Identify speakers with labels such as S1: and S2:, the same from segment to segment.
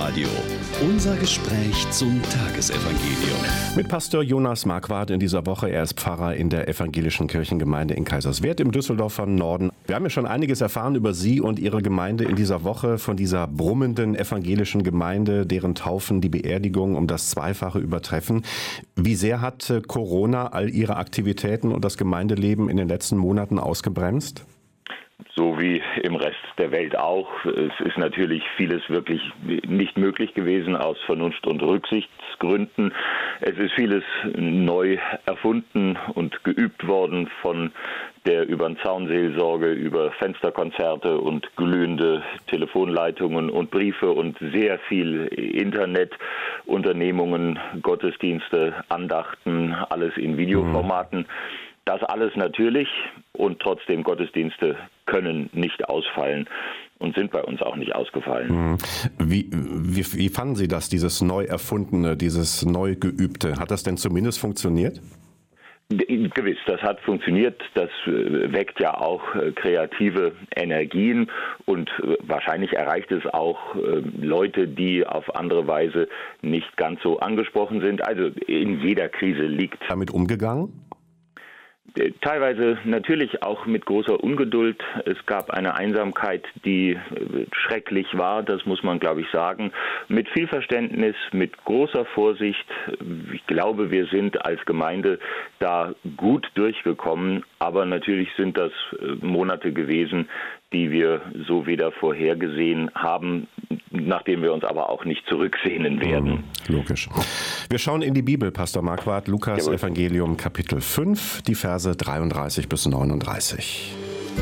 S1: Domradio. Unser Gespräch zum Tagesevangelium.
S2: Mit Pastor Jonas Marquardt in dieser Woche. Er ist Pfarrer in der evangelischen Kirchengemeinde in Kaiserswerth im Düsseldorfer Norden. Wir haben ja schon einiges erfahren über Sie und Ihre Gemeinde in dieser Woche, von dieser brummenden evangelischen Gemeinde, deren Taufen die Beerdigung um das Zweifache übertreffen. Wie sehr hat Corona all Ihre Aktivitäten und das Gemeindeleben in den letzten Monaten ausgebremst?
S3: So wie im Rest der Welt auch. Es ist natürlich vieles wirklich nicht möglich gewesen aus Vernunft- und Rücksichtsgründen. Es ist vieles neu erfunden und geübt worden, von der Über-den-Zaun-Seelsorge über Fensterkonzerte und glühende Telefonleitungen und Briefe und sehr viel Internetunternehmungen, Gottesdienste, Andachten, alles in Videoformaten. Das alles natürlich, und trotzdem Gottesdienste können nicht ausfallen und sind bei uns auch nicht ausgefallen.
S2: Wie fanden Sie das, dieses neu erfundene, dieses neu geübte? Hat das denn zumindest funktioniert?
S3: Gewiss, das hat funktioniert. Das weckt ja auch kreative Energien und wahrscheinlich erreicht es auch Leute, die auf andere Weise nicht ganz so angesprochen sind. Also in jeder Krise liegt.
S2: Damit umgegangen?
S3: Teilweise natürlich auch mit großer Ungeduld. Es gab eine Einsamkeit, die schrecklich war, das muss man, glaube ich, sagen. Mit viel Verständnis, mit großer Vorsicht. Ich glaube, wir sind als Gemeinde da gut durchgekommen, aber natürlich sind das Monate gewesen, die wir so weder vorhergesehen haben, nachdem wir uns aber auch nicht zurücksehnen werden.
S2: Logisch. Wir schauen in die Bibel, Pastor Marquardt, Lukas Evangelium Kapitel 5, die Verse 33 bis 39.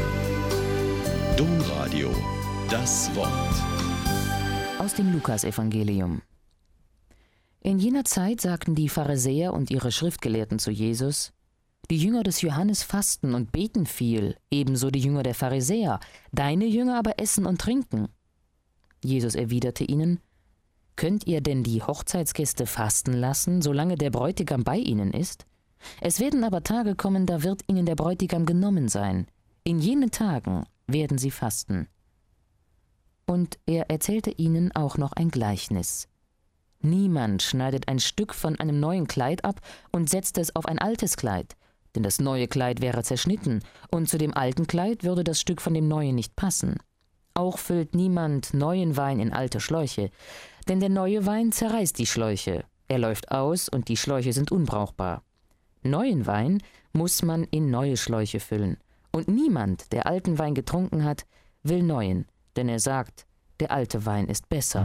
S1: Domradio, das Wort.
S4: Aus dem Lukas-Evangelium. In jener Zeit sagten die Pharisäer und ihre Schriftgelehrten zu Jesus: Die Jünger des Johannes fasten und beten viel, ebenso die Jünger der Pharisäer. Deine Jünger aber essen und trinken. Jesus erwiderte ihnen: Könnt ihr denn die Hochzeitsgäste fasten lassen, solange der Bräutigam bei ihnen ist? Es werden aber Tage kommen, da wird ihnen der Bräutigam genommen sein. In jenen Tagen werden sie fasten. Und er erzählte ihnen auch noch ein Gleichnis. Niemand schneidet ein Stück von einem neuen Kleid ab und setzt es auf ein altes Kleid, denn das neue Kleid wäre zerschnitten, und zu dem alten Kleid würde das Stück von dem neuen nicht passen. Auch füllt niemand neuen Wein in alte Schläuche, denn der neue Wein zerreißt die Schläuche. Er läuft aus und die Schläuche sind unbrauchbar. Neuen Wein muss man in neue Schläuche füllen. Und niemand, der alten Wein getrunken hat, will neuen, denn er sagt, der alte Wein ist besser.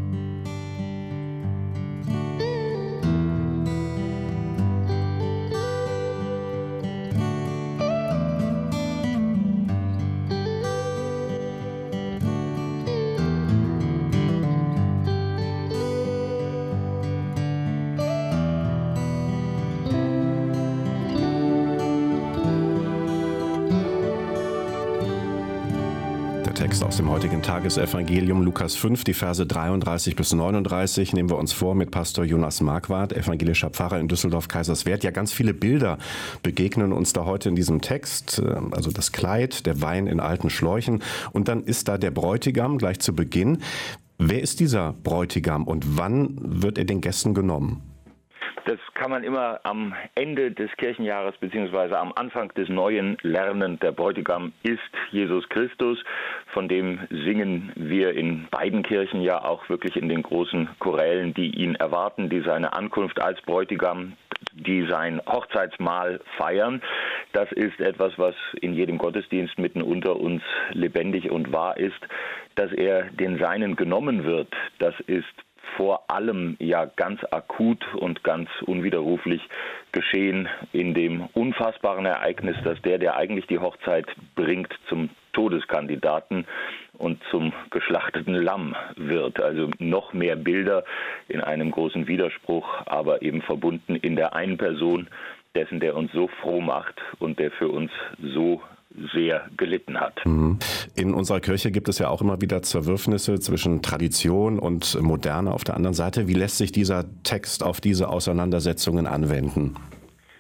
S2: Text aus dem heutigen Tagesevangelium, Lukas 5, die Verse 33 bis 39, nehmen wir uns vor mit Pastor Jonas Marquardt, evangelischer Pfarrer in Düsseldorf-Kaiserswerth. Ja, ganz viele Bilder begegnen uns da heute in diesem Text, also das Kleid, der Wein in alten Schläuchen, und dann ist da der Bräutigam gleich zu Beginn. Wer ist dieser Bräutigam und wann wird er den Gästen genommen?
S3: Das kann man immer am Ende des Kirchenjahres bzw. am Anfang des Neuen lernen. Der Bräutigam ist Jesus Christus. Von dem singen wir in beiden Kirchen ja auch wirklich in den großen Chorälen, die ihn erwarten, die seine Ankunft als Bräutigam, die sein Hochzeitsmahl feiern. Das ist etwas, was in jedem Gottesdienst mitten unter uns lebendig und wahr ist. Dass er den Seinen genommen wird, das ist vor allem ja ganz akut und ganz unwiderruflich geschehen in dem unfassbaren Ereignis, dass der eigentlich die Hochzeit bringt, zum Todeskandidaten und zum geschlachteten Lamm wird. Also noch mehr Bilder in einem großen Widerspruch, aber eben verbunden in der einen Person dessen, der uns so froh macht und der für uns so sehr gelitten hat.
S2: In unserer Kirche gibt es ja auch immer wieder Zerwürfnisse zwischen Tradition und Moderne auf der anderen Seite. Wie lässt sich dieser Text auf diese Auseinandersetzungen anwenden?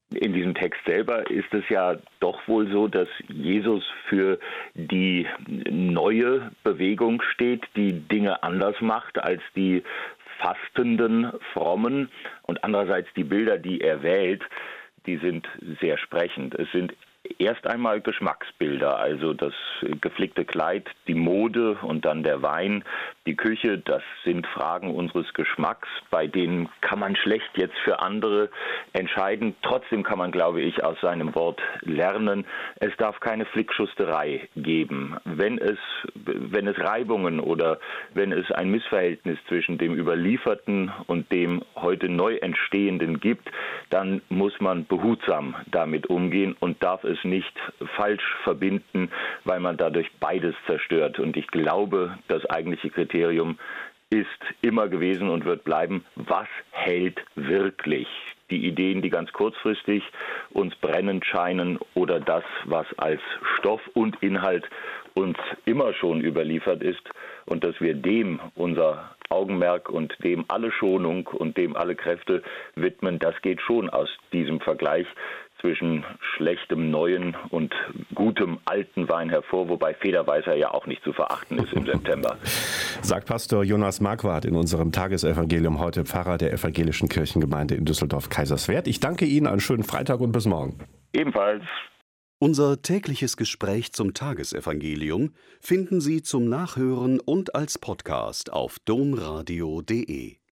S3: In diesem Text selber ist es ja doch wohl so, dass Jesus für die neue Bewegung steht, die Dinge anders macht als die fastenden Frommen. Und andererseits die Bilder, die er wählt, die sind sehr sprechend. Es sind erst einmal Geschmacksbilder, also das geflickte Kleid, die Mode und dann der Wein, die Küche, das sind Fragen unseres Geschmacks, bei denen kann man schlecht jetzt für andere entscheiden. Trotzdem kann man, glaube ich, aus seinem Wort lernen, es darf keine Flickschusterei geben. Wenn es Reibungen oder wenn es ein Missverhältnis zwischen dem Überlieferten und dem heute neu Entstehenden gibt, dann muss man behutsam damit umgehen und darf es nicht falsch verbinden, weil man dadurch beides zerstört. Und ich glaube, das eigentliche Kriterium ist immer gewesen und wird bleiben, was hält wirklich? Die Ideen, die ganz kurzfristig uns brennend scheinen oder das, was als Stoff und Inhalt uns immer schon überliefert ist und dass wir dem unser Augenmerk und dem alle Schonung und dem alle Kräfte widmen, das geht schon aus diesem Vergleich zwischen schlechtem neuen und gutem alten Wein hervor, wobei Federweißer ja auch nicht zu verachten ist im September.
S2: Sagt Pastor Jonas Marquardt in unserem Tagesevangelium heute, Pfarrer der Evangelischen Kirchengemeinde in Düsseldorf-Kaiserswerth. Ich danke Ihnen, einen schönen Freitag und bis morgen.
S3: Ebenfalls.
S1: Unser tägliches Gespräch zum Tagesevangelium finden Sie zum Nachhören und als Podcast auf domradio.de.